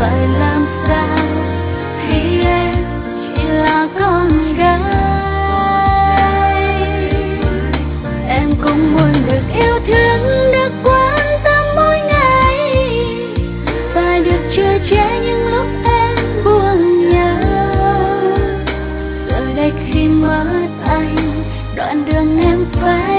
phải làm sao khi em chỉ là con gái. Em cũng muốn được yêu thương, được quan tâm mỗi ngày, và được chở che những lúc em buồn nhớ. Giờ đây khi mất anh, đoạn đường em phải